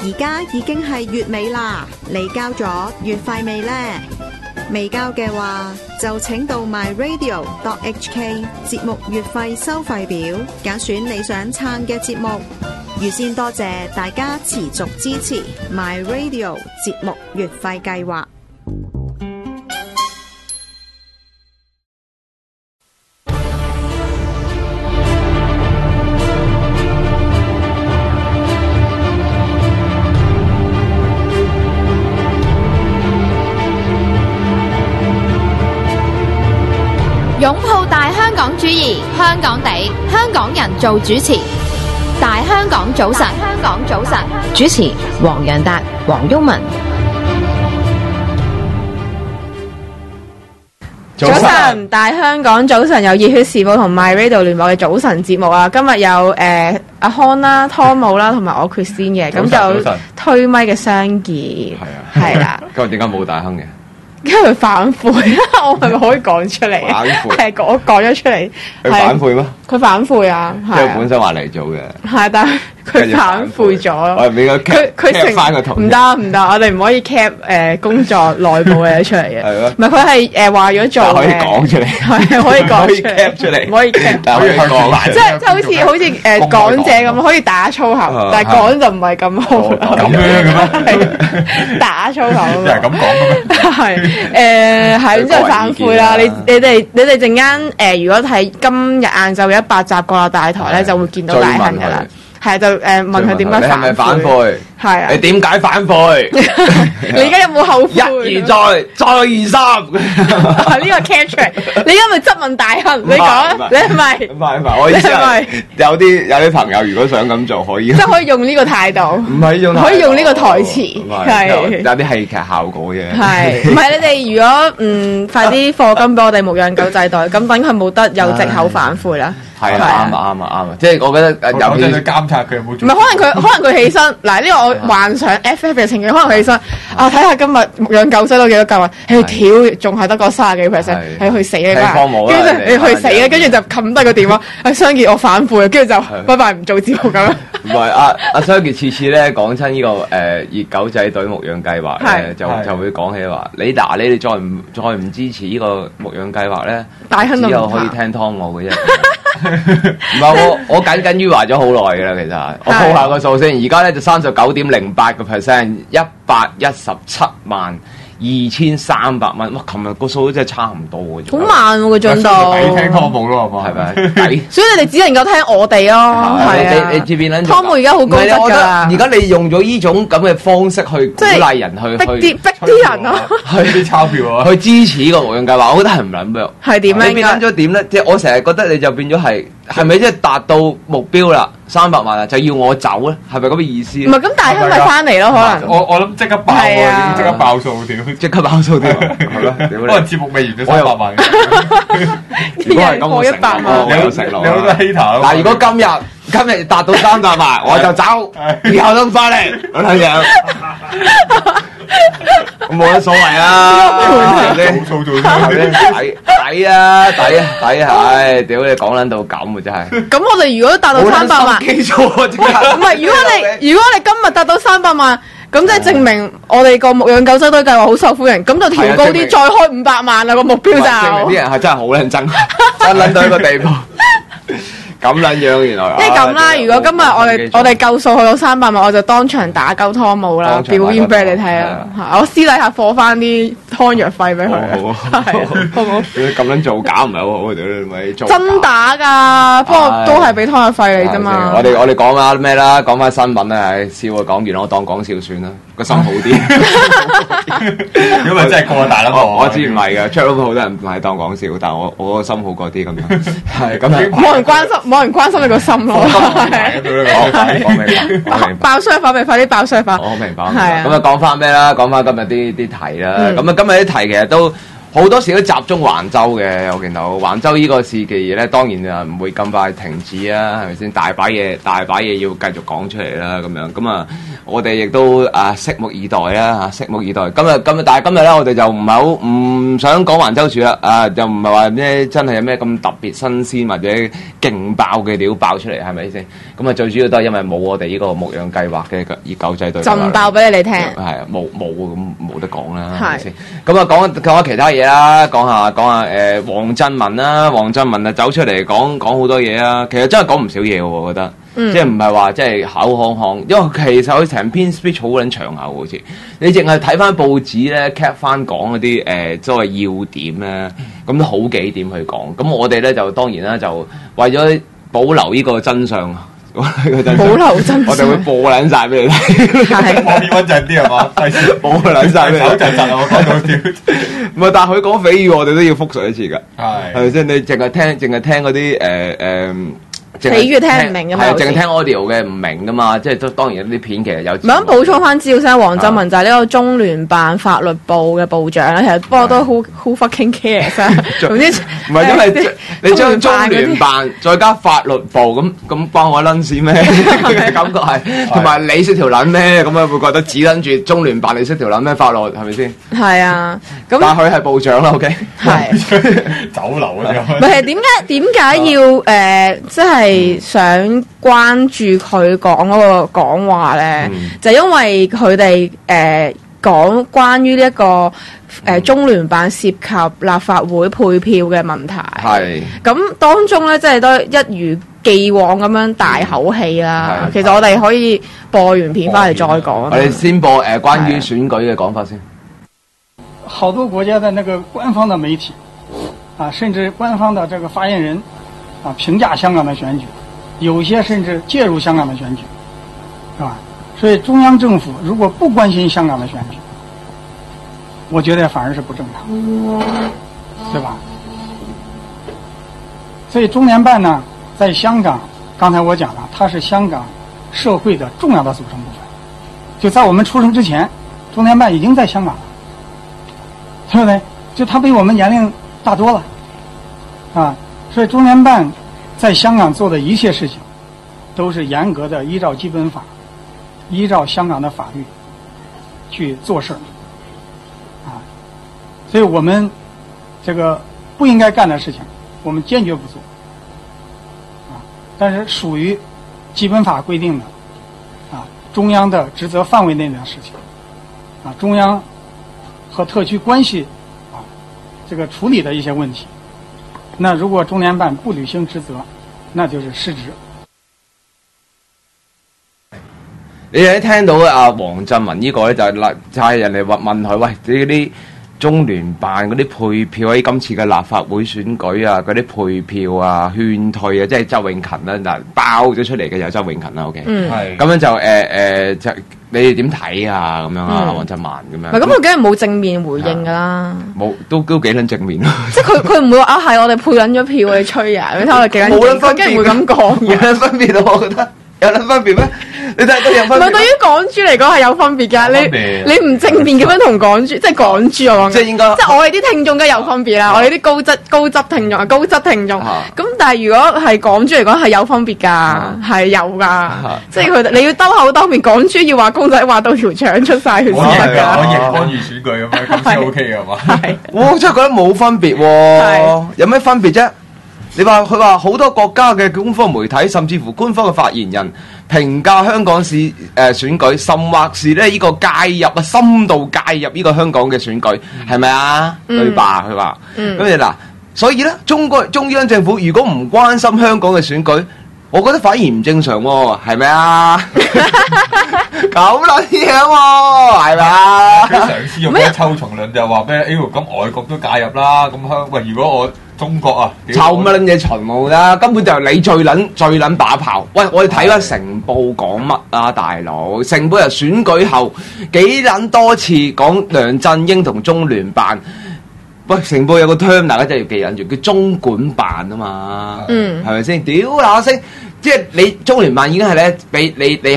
而家已經係月尾啦，你交咗月費未呢？未交嘅話，就請到 myradio.hk 節目月費收費表，揀選你想撐嘅節目。預先多謝大家持續支持 myradio 節目月費計劃。 擁抱大香港主義，香港地，香港人做主持。大香港早晨，香港早晨， 主持黃洋達、黃毓民。 早晨，大香港早晨有熱血時報同 MyRadio 聯絡嘅早晨節目啊！今日有阿康啦、湯姆啦，同埋我 Christine 嘅，咁就推咪嘅相傑，係啦。 今日點解冇大亨嘅？ 因為佢反悔，我係咪可以講出嚟？ 反悔係我講咗出嚟。 佢反悔咩？ 佢反悔啊！ 即係本身話嚟做嘅。 係，但係佢反悔咗。 我係應該 cap 翻個圖。 唔得，我哋唔可以 cap 工作內部嘅嘢出嚟嘅。係咯。唔係佢係話咗做嘅。 可以講出嚟。 係可以講出嚟。 cap 出嚟。 唔可以 cap。 但係可以講。 即係好似講者咁，可以打粗口，但係講就唔係咁好。 咁樣嘅咩？ 打粗口。 就係咁講嘅咩？ 係係咁，即係反悔啦！你哋陣間如果睇今日晏晝有100集《國樂大台》咧，就會見到大亨噶啦。係就問佢點解反悔？ 你係咪反悔？ 係啊！ 你點解反悔？ 你而家有冇後悔？ 一而再而三。 呢個 catch 你而家咪質問大亨？你講，你係咪？ 唔係，我意思係有啲朋友如果想咁做，可以即係可以用呢個態度， 唔係用可以用呢個台詞，係有啲戲劇效果嘅。 係唔係你哋如果快啲課金俾我哋牧養狗仔袋，咁等佢冇得有藉口反悔啦。 係啊，啱啊！即係我覺得有啲去監察佢有冇做。 唔係，可能佢起身嗱，呢個我幻想 FF 嘅情景，可能佢起身啊，睇下今日牧養狗收到幾多嚿啊？屌，仲係得個30幾%，係去死啊！跟住你去死啊！跟住就冚低個電話，相傑我反悔，跟住就拜拜唔做節目咁樣。 唔係阿相傑次次咧講親呢個熱狗仔隊牧養計劃咧，就會講起話你哋再唔支持呢個牧養計劃咧，只有可以聽湯姆嘅啫。唔係我耿耿於懷咗好耐㗎啦，其實我報下個數先，而家咧就39.08%，1172300蚊。哇！琴日個數都真係差唔多嘅啫。 好慢喎個進度。 抵聽湯姆咯，係咪？ 抵。 所以你哋只能夠聽我哋咯。係啊。 你知邊撚？ 湯姆而家好高質㗎啦。 而家你用咗呢種咁嘅方式去鼓勵人去逼啲人咯， 去啲鈔票啊， 去支持呢個牧養計劃，我覺得係唔撚咩？ 係點咧？ 你變撚咗點咧？即係我成日覺得你就變咗係咪即係達到目標啦？300萬啊，就要我走咧？係咪咁嘅意思？ 唔係咁，大亨咪翻嚟咯？可能我諗即刻爆喎，即刻爆數點？ 即刻爆數點？係咯， 可能節目未完就300萬。 如果係咁，我承諾，我有承諾。 你好多 hater 嗱，如果今日達到300萬，我就走，以後都唔翻嚟。我睇樣。冇乜所謂啊！ 做抵啊！唉，屌你講撚到咁啊！真係。 咁我哋如果達到300萬， 記錯啊！ 唔係，如果你今日達到300萬，咁即係證明我哋個牧養狗仔隊計劃好受歡迎，咁就調高啲，再開500萬啦個目標就。 證明啲人係真係好撚憎，真撚到一個地步。咁撚樣原來， 即係咁啦。如果今日我哋夠數去到300萬，我就當場打鳩湯姆啦，表演俾你哋睇啊！我私底下課翻啲湯藥費俾佢，好唔好？ 咁撚做假唔係好好，咪做真打㗎，不過都係俾湯藥費你啫嘛。 我哋講下咩啦？講翻新聞啦，笑啊講完啦，我當講笑算啦，個心好啲。 如果咪真係過大啦， 我知唔係嘅，出咗好多人唔係當講笑，但係我個心好過啲咁樣。係咁樣， 冇人關心你個心咯。 我明白。 爆雙發咪快啲爆雙發。 我明白。 係啊。 咁啊講翻咩啦？講翻今日啲題啦。咁啊今日啲題其實都好多時都集中橫州嘅，我見到橫州呢個事嘅嘢咧，當然啊唔會咁快停止啊，係咪先？大把嘢要繼續講出嚟啦，咁樣咁啊，我哋亦都拭目以待啦嚇，拭目以待。但係今日咧，我哋就唔想講橫州住啦，又唔係話咩真係有咩咁特別新鮮或者勁爆嘅料爆出嚟，係咪先？咁啊，最主要都係因為冇我哋呢個牧養計劃嘅熱狗仔隊， 就唔爆俾你聽， 係冇得講啦，係咪先？咁啊，講下其他嘢啦，講下黃振民啦，黃振民啊走出嚟講好多嘢啊，其實真係講唔少嘢喎，我覺得，即係唔係話即係口行行，因為其實佢成篇 speech 好撚長口好似，你淨係睇翻報紙咧 cap 翻講嗰啲所謂要點咧，咁都好幾點去講，咁我哋咧就當然啦，就為咗保留呢個真相。保留真相，我哋會播撚晒俾你睇， 畫面穩陣啲係嘛？ 播撚晒俾你睇， 手震啊！我講到屌， 唔係，但係佢講匪語，我哋都要複述一次㗎，係咪先？你淨係聽嗰啲匪語聽唔明㗎嘛？ 係淨係聽 audio 嘅唔明㗎嘛？即係當然有啲片其實有。唔係咁補充翻資料先，黃振民就係呢個中聯辦法律部嘅部長啦。其實不過都 who fucking cares 啊？總之唔係因為你將中聯辦再加法律部咁關我撚事咩？嘅感覺係，同埋你識條撚咩？咁啊會覺得只撚住中聯辦你識條撚咩法律係咪先？ 係啊，咁但佢係部長啦 ，OK？ 係酒樓啊！ 唔係點解要即係想關注佢講嗰個講話咧？就因為佢哋講關於呢一個中聯辦涉及立法會配票嘅問題。係咁當中咧，即係都一如既往咁樣大口氣啦。其實我哋可以播完片翻嚟再講。 我哋先播關於選舉嘅講法先。 好多國家的那個官方的媒體甚至官方的這個發言人評價香港的選舉，有些甚至介入香港的選舉，是吧？所以中央政府如果不關心香港的選舉，我覺得反而是不正常，對吧？所以中聯辦呢，在香港，剛才我講了，它是香港社會的重要的組成部分。就在我們出生之前，中聯辦已經在香港了，對不對？就它比我們年齡大多了，所以中聯辦在香港做的一切事情，都是嚴格的依照基本法，依照香港的法律去做事，所以我們這個不應該幹的事情，我們堅決不做，但是屬於基本法規定的中央的職責範圍內的事情，中央和特區關係這個處理的一些問題。那如果中聯辦不履行職責，那就是失職。 你哋聽到黃振民呢個咧就係人哋問佢，喂，你啲中聯辦嗰啲配票喺今次嘅立法會選舉啊，嗰啲配票啊、勸退啊，即係周永勤啦，嗱爆咗出嚟嘅有周永勤啦 ，OK， 咁樣就你哋點睇啊？咁樣啊，黃振民咁樣。咁佢梗係冇正面回應㗎啦。 冇，都幾撚正面咯。 即係佢唔會話係我哋配撚咗票，你吹啊！你睇我哋幾撚正，佢梗係唔會咁講。 有撚分別咯，我覺得有撚分別咩？你睇都有分別。 唔係對於港豬嚟講係有分別㗎。你唔正面咁樣同港豬，即係港豬我講。即係應該。即係我哋啲聽眾梗係有分別啦。我哋啲高質聽眾，高質聽眾。咁但係如果係港豬嚟講係有分別㗎，係有㗎。即係佢你要兜口兜面，港豬要話公仔話到條腸出晒血先得㗎。 我亦干預選舉咁樣，咁先 OK 㗎嘛？係。 我真係覺得冇分別喎。有咩分別啫？你話佢話好多國家嘅官方媒體，甚至乎官方嘅發言人評價香港市選舉，甚或是咧呢個介入深度介入呢個香港嘅選舉，係咪啊？對吧？佢話，咁你嗱，所以咧中央政府如果唔關心香港嘅選舉，我覺得反而唔正常喎，係咪啊？咁撚嘢喎，係咪啊？ 佢嘗試用咩抽蟲論就話咩？咁外國都介入啦，咁喂，如果我中國啊， 臭乜撚嘢巡務啦，根本就係你最撚把炮。喂，我哋睇翻成報講乜啊，大佬？成報又選舉後幾撚多次講梁振英同中聯辦。喂，成報有個 term 大家真係要記緊住，叫中管辦啊嘛，係咪先？屌嗱聲，即係你中聯辦已經係咧，俾你喺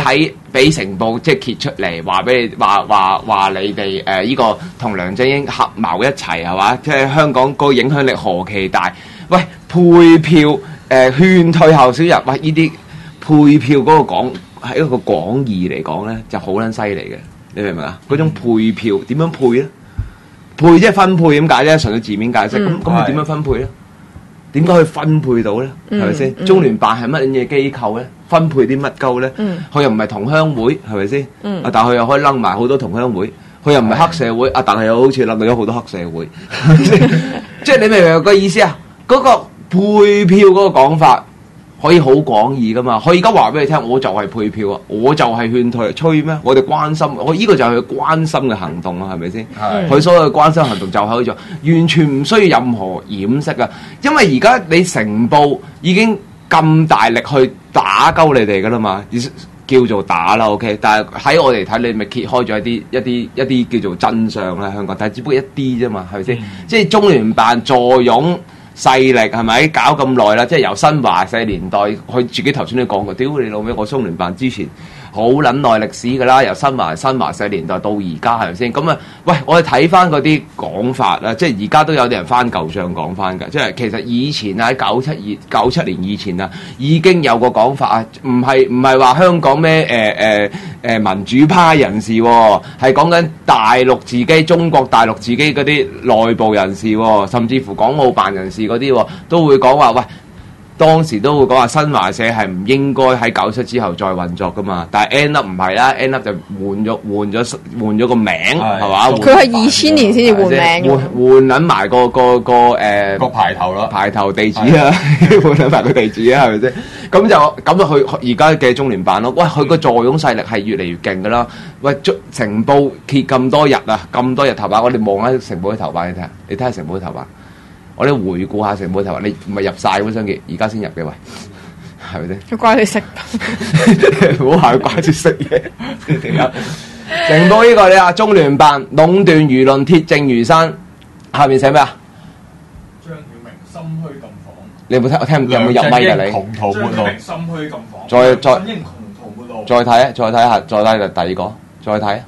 俾成報即係揭出嚟，話俾你話你哋呢個同梁振英合謀一齊係嘛？即係香港個影響力何其大？喂，配票勸退候選人，喂呢啲配票嗰個講係一個廣義嚟講咧，就好撚犀利嘅，你明唔明啊？嗰種配票點樣配咧？配即係分配咁解啫，純粹字面解釋。咁佢點樣分配咧？點解可以分配到咧？係咪先？中聯辦係乜嘢機構咧？分配啲乜鳩咧？佢又唔係同鄉會，係咪先？但係佢又可以擸埋好多同鄉會。佢又唔係黑社會，但係又好似擸到咗好多黑社會。即係你明唔明個意思啊？嗰個配票嗰個講法可以好廣義噶嘛？佢而家話俾你聽，我就係配票啊，我就係勸退，吹咩？我哋關心，我呢個就係佢關心嘅行動啊，係咪先？佢所有嘅關心行動就係做，完全唔需要任何掩飾啊！因為而家你成報已經咁大力去打鳩你哋噶啦嘛，叫做打啦 ，OK。但係喺我哋睇，你咪揭開咗一啲叫做真相啦，香港，但係只不過一啲啫嘛，係咪先？即係中聯辦坐擁勢力係咪搞咁耐啦？即係由新華社年代，佢自己頭先都講過，屌你老味！我中聯辦之前好撚耐歷史㗎啦，由新華社年代到而家係咪先？咁啊，喂，我哋睇翻嗰啲講法啦，即係而家都有啲人翻舊帳講翻㗎，即係其實以前啊，喺97年以前啊，已經有個講法啊，唔係話香港咩民主派人士喎，係講緊大陸自己中國大陸自己嗰啲內部人士喎，甚至乎港澳辦人士嗰啲都會講話喂。當時都會講話新華社係唔應該喺97之後再運作噶嘛，但係 end up 唔係啦 ，end up 就換咗個名係嘛？ 佢係2000年先至換名， 換撚埋個牌頭啦， 牌頭地址啊，換撚埋個地址啊，係咪先？咁就佢而家嘅中聯辦咯，喂，佢個坐擁勢力係越嚟越勁噶啦，喂，成報揭咁多日啊，咁多日頭版，我哋望下成報嘅頭版，你睇下成報嘅頭版。我哋回顧下成報頭話，你唔係入晒嗰張嘅，而家先入嘅喂，係咪先？ 佢怪你識， 唔好係怪住識嘢。成報呢個你話中聯辦壟斷輿論，鐵證如山，下面寫咩啊？ 張曉明心虛禁房。 你有冇聽？我聽有冇入咪㗎你？ 窮途末路。心虛禁房。 再睇下，再睇第二個，再睇。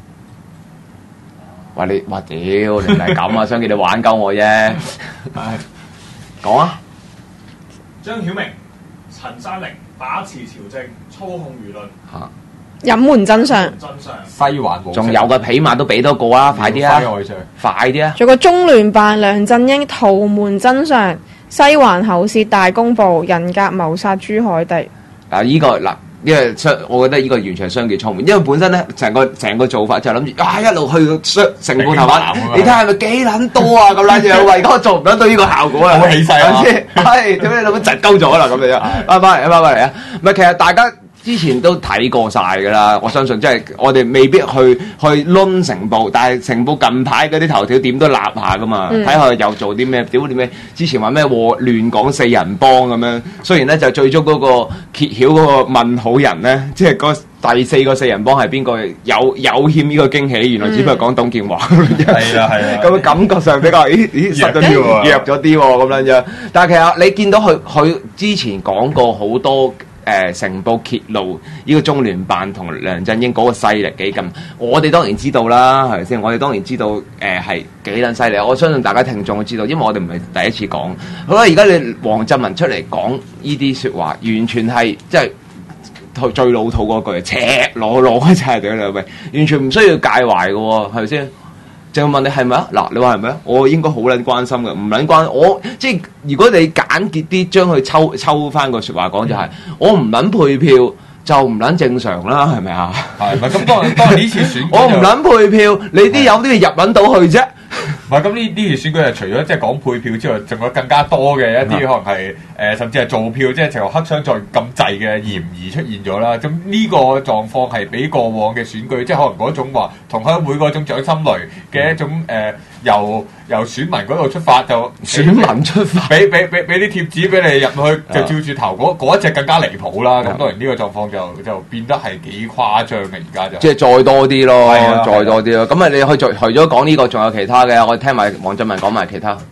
話你屌，你唔係咁啊！想叫你玩鳩我啫。講啊！ 張曉明、陳山玲把持朝政，操控輿論。 隱瞞真相。 西環冇。 仲有個起碼都俾多個啊！快啲啊！快啲啊！ 仲有個中聯辦梁振英圖瞞真相，西環口舌大公佈，人格謀殺朱凱廸。 呢個嗱。因為我覺得呢個完全係商業聰明，因為本身咧成個做法就係諗住一路去成報頭版，你睇下係咪幾撚多啊咁撚樣，為嗰個做唔到呢個效果啊， 好氣勢啊！ 係點解你諗緊窒鳩咗啦咁樣？翻嚟啊！唔係其實大家之前都睇過晒㗎啦，我相信即係我哋未必去攆成報，但係成報近排嗰啲頭條點都立下㗎嘛，睇下又做啲咩？屌啲咩？之前話咩亂港4人幫咁樣，雖然咧就最終嗰個揭曉嗰個問號人咧，即係嗰第4個4人幫係邊個？有欠呢個驚喜，原來只不過講董建華。 係啦， 咁感覺上比較失咗啲喎，弱咗啲喎咁樣。但係其實你見到佢之前講過好多。成報揭露呢個中聯辦同梁振英嗰個勢力幾咁，我哋當然知道啦，係咪先？我哋當然知道係幾撚犀利。我相信大家聽眾都知道，因為我哋唔係第一次講。好啦，而家你黃振文出嚟講呢啲説話，完全係即係最老土嗰句，赤裸裸嘅就係點樣？喂，完全唔需要介懷嘅喎，係咪先？就問你係咪啊？嗱，你話係咪啊？我應該好撚關心嘅，唔撚關我即係如果你簡潔啲將佢抽翻個説話講，就係我唔撚配票就唔撚正常啦，係咪啊？ 係咪咁？當然呢次選舉我唔撚配票，你啲有啲嘢入撚到去啫。 唔係咁呢次選舉係除咗即係講配票之外，仲有更加多嘅一啲可能係甚至係造票，即係就黑箱作業咁滯嘅嫌疑出現咗啦。咁呢個狀況係比過往嘅選舉，即係可能嗰種話同鄉會嗰種掌心雷嘅一種由選民嗰度出發，就選民出發， 俾啲貼紙俾你入去就照住頭嗰一隻更加離譜啦。咁當然呢個狀況就變得係幾誇張嘅，而家就即係再多啲咯，再多啲咯。咁啊，你可以除咗講呢個，仲有其他嘅，我聽埋黃振文講埋其他。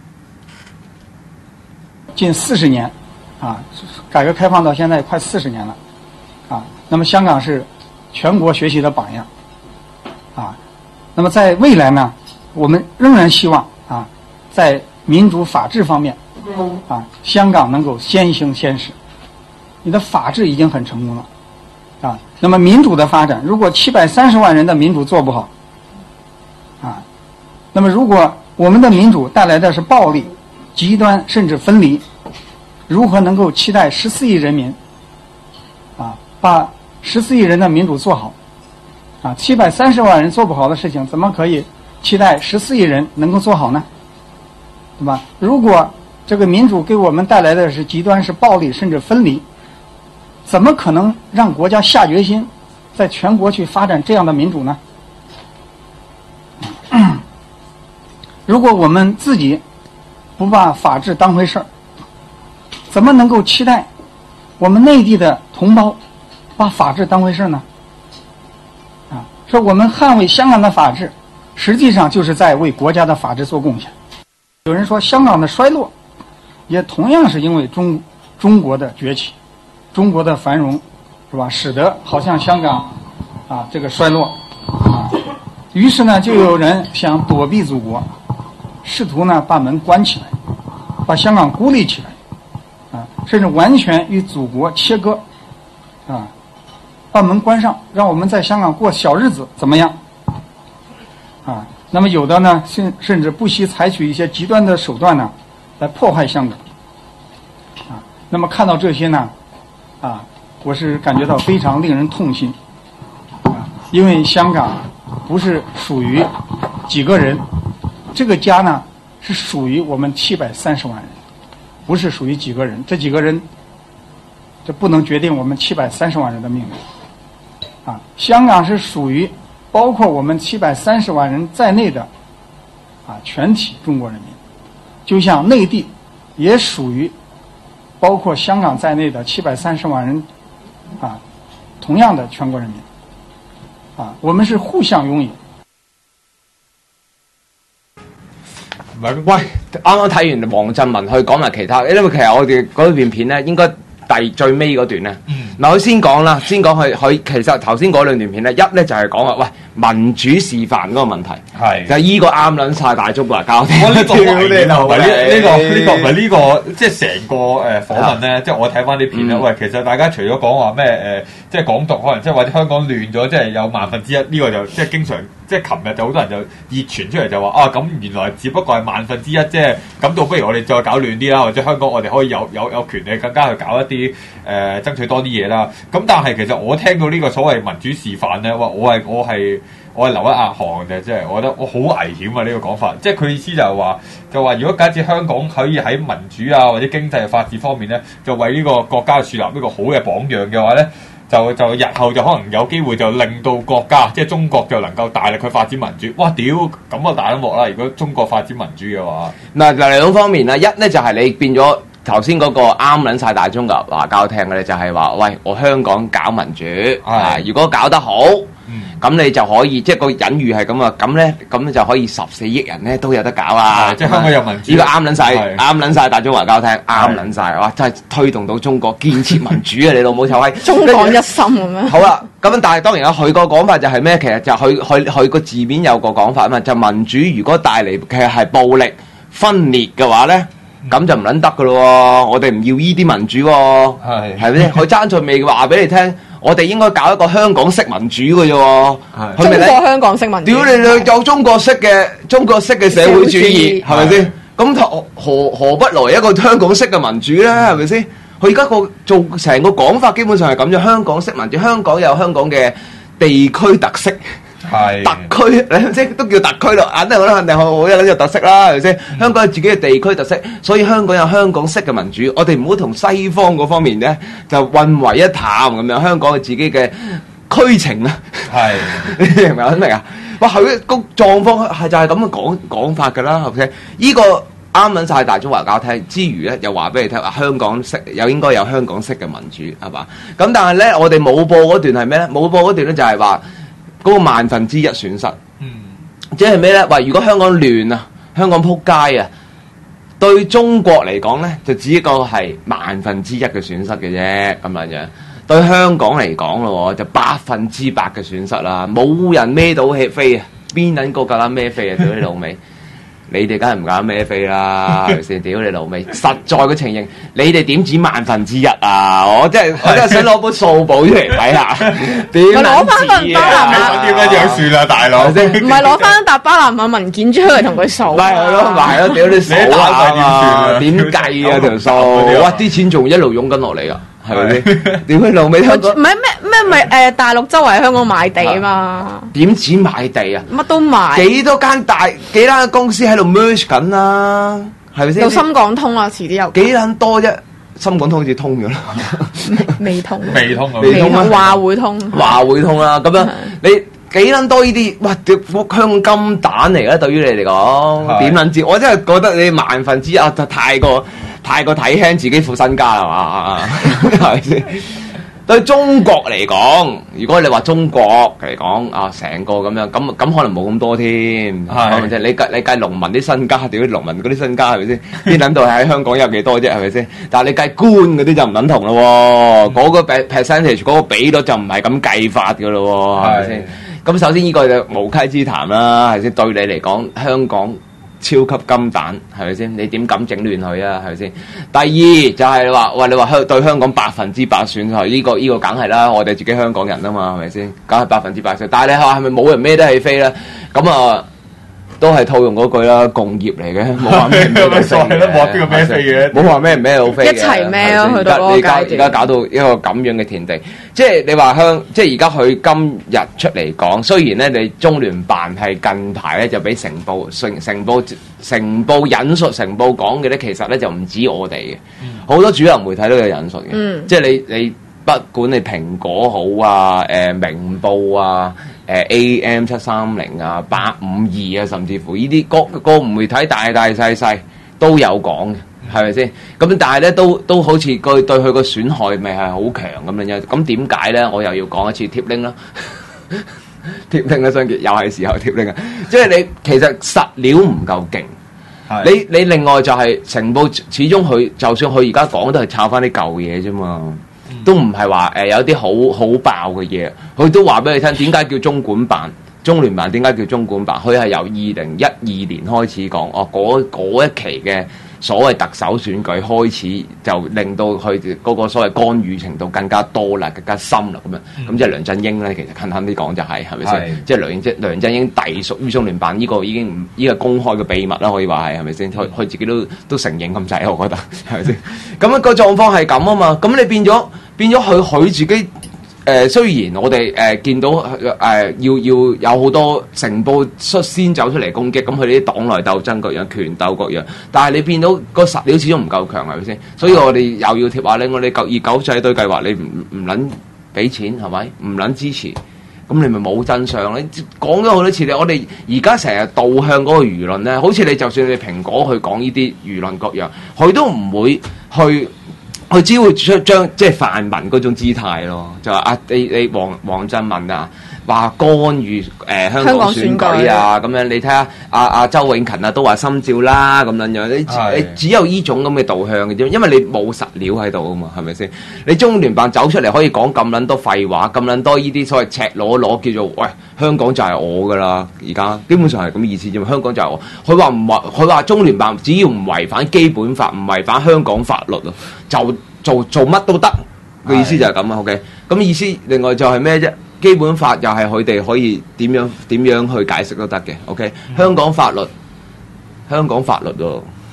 近40年，啊，改革開放到現在快40年了，啊，那麼香港是全国学习的榜样啊。那么在未来呢，我们仍然希望啊，在民主法治方面啊，香港能够先行先试。你的法治已经很成功了啊，那么民主的发展，如果730万人的民主做不好啊，那么如果我们的民主带来的是暴力、极端甚至分离，如何能够期待14亿人民啊把14亿人的民主做好啊？730万人做不好的事情，怎么可以期待14亿人能够做好呢？对吧？如果这个民主给我们带来的是极端、是暴力甚至分离，怎么可能让国家下决心在全国去发展这样的民主呢？如果我们自己不把法治当回事儿，怎么能够期待我们内地的同胞把法治当回事呢？啊，说我们捍卫香港的法治，实际上就是在为国家的法治做贡献。有人说香港的衰落，也同样是因为中国的崛起，中国的繁荣，是吧？使得好像香港啊这个衰落啊，于是呢就有人想躲避祖国，试图呢把门关起来，把香港孤立起来，啊，甚至完全与祖国切割，啊，把门关上，让我们在香港过小日子，怎么样？啊，那么有的呢，甚至不惜采取一些极端的手段呢，来破坏香港。啊，那么看到这些呢，啊，我是感觉到非常令人痛心。啊，因为香港不是属于几个人。这个家呢，是属于我们730万人，不是属于几个人。这几个人，这不能决定我们730万人的命运。啊，香港是属于包括我们730万人在内的啊全体中国人民，就像内地也属于包括香港在内的730万人啊同样的全国人民。啊，我们是互相拥有。 喂，啱啱睇完黃振文去講埋其他，因為其實我哋嗰段片咧應該最尾嗰段咧，嗱佢先講啦，先講佢其實頭先嗰兩段片咧，一咧就係講話喂民主示範嗰個問題，係就係依個啱撚晒大中華交聽。我呢個唔係呢個，即係成個訪問咧，即係我睇翻啲片咧，喂，其實大家除咗講話咩即係港獨可能即係或者香港亂咗，即係有1/1000，呢個就即係經常。即係琴日就好多人就熱傳出嚟就話啊，咁原來只不過係1/1000，即係咁倒不如我哋再搞亂啲啦，或者香港我哋可以有權利更加去搞一啲爭取多啲嘢啦。咁但係其實我聽到呢個所謂民主示範咧，哇！我係流一額汗嘅，即係我覺得我好危險啊！呢個講法，即係佢意思就係話如果假設香港可以喺民主啊或者經濟法治方面咧，就為呢個國家樹立一個好嘅榜樣嘅話咧。就日後就可能有機會就令到國家即係中國就能夠大力去發展民主。哇！屌咁啊大鑊啦！如果中國發展民主嘅話，嗱兩方面啦，一咧就係你變咗頭先嗰個啱撚晒大中華交聽嘅咧，就係話喂，我香港搞民主啊，如果搞得好。咁你就可以即係個隱喻係咁啊，咁就可以14億人咧都有得搞啦。即係香港有民主，呢個啱撚晒大中華交聽，啱撚晒哇！真係推動到中國建設民主啊！你老母臭閪， 中港一心咁樣。 好啦，咁但係當然啦，佢個講法就係咩？其實就佢個字面有個講法啊嘛，就民主如果帶嚟其實係暴力分裂嘅話咧，咁就唔撚得噶咯喎！我哋唔要依啲民主喎，係咪先？佢爭在未話俾你聽。我哋應該搞一個香港式民主嘅啫喎， 中國香港式民主。 屌你有中國式嘅社會主義，係咪先？咁何不來一個香港式嘅民主咧？係咪先？佢而家做成個講法基本上係咁樣，香港式民主，香港有香港嘅地區特色。特區即係都叫特區咯，肯定好有特色啦，係咪先？香港有自己嘅地區特色，所以香港有香港式嘅民主。我哋唔好同西方嗰方面咧就混為一談咁樣，香港有自己嘅區情啊。係，你明唔明啊？哇，佢個狀況係就係咁嘅講法㗎啦，係咪？依個啱撚晒大中華交聽之餘咧，又話俾你聽話香港式又應該有香港式嘅民主係嘛？咁但係咧，我哋冇播嗰段係咩咧？冇播嗰段咧就係話。嗰個1/1000損失，即係咩咧？話如果香港亂啊，香港撲街啊，對中國嚟講咧，就只一個係1/1000嘅損失嘅啫，咁樣。 對香港嚟講咯，就100%嘅損失啦，冇人孭到起飛啊！邊撚個夠膽孭飛啊？屌你老味！你哋梗係唔敢孭飛啦，係咪先？屌你老味！實在嘅情形，你哋點止1/1000啊？我真係想攞本數簿出嚟睇下，點攞翻份巴拿馬點樣算啦，大佬？唔係攞翻沓巴拿馬文件出去同佢數。 咪係咯，咪係咯，屌你數下嘛？點計啊條數？哇！啲錢仲一路湧緊落嚟啊！係咪先？點解老味香港？ 唔係咩大陸周圍香港買地啊嘛？ 點止買地啊？ 乜都買。幾間公司喺度 merge 緊啦，係咪先？ 有深港通啊，遲啲有。 幾撚多啫？深港通好似通咗啦， 未通。 話會通。 話會通啦，咁樣你幾撚多呢啲？哇！香港金蛋嚟嘅，對於你嚟講點撚知？我真係覺得你1/1000就太過睇輕自己副身家係嘛？係咪先？對中國嚟講，如果你話中國嚟講啊，成個咁樣咁可能冇咁多添，係咪先？你計農民啲身家，屌啲農民嗰啲身家係咪先？邊撚度喺香港有幾多啫？係咪先？但係你計官嗰啲就唔撚同咯喎，嗰個 percentage 嗰個比率就唔係咁計法㗎咯喎，係咪先？咁首先呢個就無稽之談啦，係咪先？對你嚟講，香港超級金蛋係咪先？你點敢整亂佢啊？係咪先？第二就係話，喂，你話對香港100%損害，呢個梗係啦，我哋自己香港人啊嘛，係咪先？梗係100%。但係你話係咪冇人孭得起飛咧？咁啊，都係套用嗰句啦，共業嚟嘅，冇話咩孭到飛嘅， 冇話邊個孭飛嘅， 冇話咩唔孭到飛嘅， 一齊孭咯，去到嗰個階段。 而家搞到一個咁樣嘅田地，即係你話即係而家佢今日出嚟講，雖然咧你中聯辦係近排咧就俾成報引述成報講嘅咧，其實咧就唔止我哋嘅，好多主流媒體都有引述嘅，即係你不管你蘋果好啊，明報啊。AM730啊，852啊，甚至乎呢啲個媒體大細都有講嘅，係咪先？咁但係咧都好似佢對佢個損害咪係好強咁樣。咁點解咧？我又要講一次貼 link 啦，貼 link 啊，張傑又係時候貼 link 啊！即係你其實實料唔夠勁，你另外就係成報始終佢就算佢而家講都係抄翻啲舊嘢啫嘛。都唔係話有啲好爆嘅嘢，佢都話俾你聽點解叫中管辦、中聯辦點解叫中管辦？佢係由2012年開始講，嗰一期嘅所謂特首選舉開始，就令到佢嗰個所謂干預程度更加多啦、更加深啦咁樣。咁即係梁振英咧，其實近啲講就係咪先？即係梁振英隸屬於中聯辦呢個已經唔呢個公開嘅秘密啦，可以話係咪先？佢自己都承認咁滯，我覺得係咪先？咁個狀況係咁啊嘛，咁你變咗佢自己雖然我哋見到要有好多成報率先走出嚟攻擊，咁佢哋啲黨內鬥爭各樣、權鬥各樣，但係你變到個實料始終唔夠強，係咪先？所以我哋又要貼話咧，我哋二九制對計劃，你唔撚俾錢係咪？唔撚支持，咁你咪冇真相咧。講咗好多次，我哋而家成日導向嗰個輿論咧，好似你就算你蘋果去講呢啲輿論各樣，佢都唔會去。佢只會將即係泛民嗰種姿態咯，就話你黃振文啊，話干預香港選舉啊，咁樣你睇下阿周永勤啊都話心照啦咁樣，你只有呢種咁嘅導向嘅啫，因為你冇實料喺度啊嘛，係咪先？你中聯辦走出嚟可以講咁撚多廢話，咁撚多呢啲所謂赤裸裸叫做喂香港就係我噶啦，而家基本上係咁意思啫嘛，香港就係我。佢話中聯辦只要唔違反基本法，唔違反香港法律咯，就做乜都得嘅意思就係咁啊。OK， 咁意思另外就係咩啫？基本法又係佢哋可以點樣去解釋都得嘅。OK， 香港法律喎，香港法律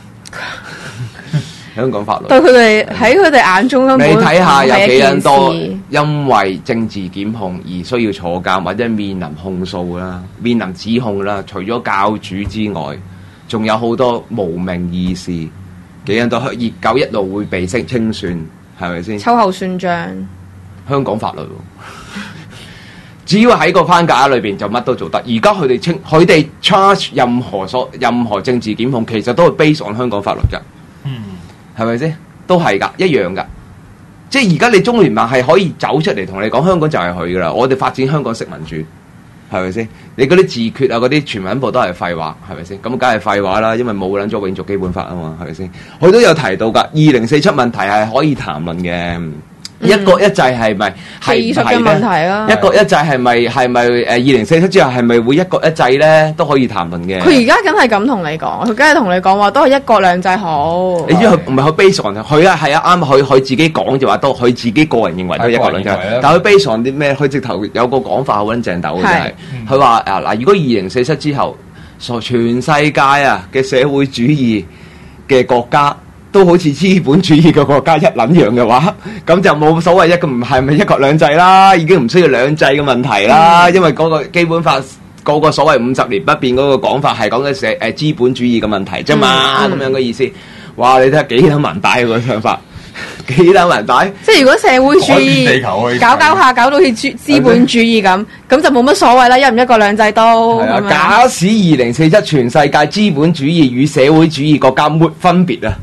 對佢哋喺佢哋眼中根本你睇下有幾人多因為政治檢控而需要坐監或者面臨控訴啦、面臨指控啦，除咗教主之外，仲有好多無名義士。幾人都熱狗一路會被清算，係咪先？ 秋後算賬， 香港法律，只要喺個框架裏邊就乜都做得。而家佢哋 charge 任何政治檢控，其實都係 based on 香港法律㗎，係咪先？都係㗎，一樣㗎。即係而家你中聯辦係可以走出嚟同你講，香港就係佢㗎啦。我哋發展香港式民主。係咪先？你嗰啲自決啊，嗰啲全文部都係廢話，係咪先？咁梗係廢話啦，因為冇撚咗永續基本法啊嘛，係咪先？佢都有提到㗎，2047問題係可以談論嘅， 一國一制係咪技術嘅問題啦？ 一國一制係咪2047之後係咪會一國一制咧都可以談論嘅？ 佢而家梗係咁同你講，佢梗係同你講話都係一國兩制好。 你知佢唔係佢 base on 佢係啱佢自己講就話都佢自己個人認為都係一國兩制，但係佢 base on啲咩？佢直頭有個講法好撚正斗嘅就係佢話如果2047之後，全世界嘅社會主義嘅國家都好似資本主義嘅國家一撚樣嘅話，咁就冇所謂唔係咪一國兩制啦，已經唔需要兩制嘅問題啦，因為嗰個基本法嗰個所謂50年不變嗰個講法係講緊資本主義嘅問題啫嘛，咁樣嘅意思。哇！你睇下幾撚文大個想法，幾撚文大？ 即係如果社會主義搞下搞到好似資本主義咁就冇乜所謂啦，一唔一國兩制都。 假使2047全世界資本主義與社會主義國家沒分別啊！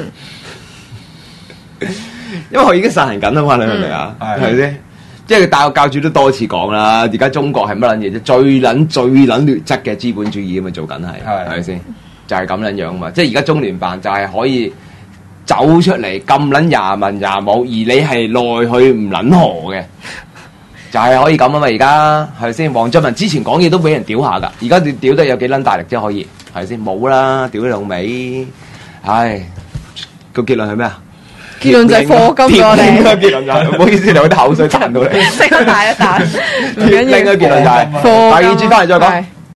因為佢已經實行緊啊嘛，你明唔明啊？係咪先？即係大學教主都多次講啦，而家中國係乜撚嘢啫？最撚劣質嘅資本主義咁啊做緊係咪先？就係咁樣樣嘛。即係而家中聯辦就係可以走出嚟咁撚廿文廿武，而你係內去唔撚河嘅，就係可以咁啊嘛。而家係咪先？黃俊文之前講嘢都俾人屌下㗎，而家屌得有幾撚大力啫？可以係咪先？冇啦，屌你老味！唉，個結論係咩啊？ 結論就係課金咗你。 結論就係唔好意思，你有啲口水彈到你。 即刻大一啖，唔緊要。 另一個結論就係第二節翻嚟再講。